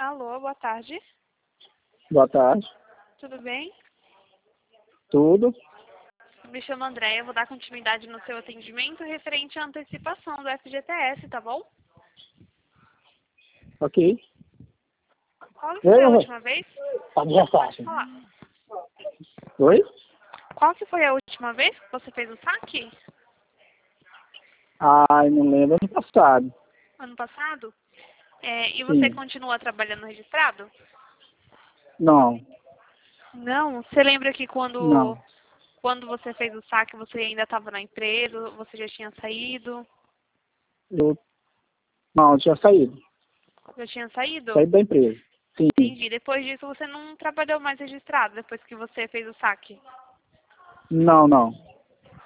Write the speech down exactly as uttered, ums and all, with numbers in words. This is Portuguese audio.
Alô, boa tarde. Boa tarde. Tudo bem? Tudo? Me chamo Andréia, eu vou dar continuidade no seu atendimento referente à antecipação do F G T S, tá bom? Ok. Qual que foi a última vez? Tá de Pode falar. Oi? Qual que foi a última vez que você fez o saque? Ai, não lembro. Ano passado. Ano passado? É, e você Sim. continua trabalhando registrado? Não. Não. Você lembra que quando, Não. quando você fez o saque você ainda estava na empresa? Você já tinha saído? Eu... Não, eu tinha saído. Já tinha saído? Saído da empresa. Sim. Entendi. Depois disso você não trabalhou mais registrado, depois que você fez o saque? Não, não.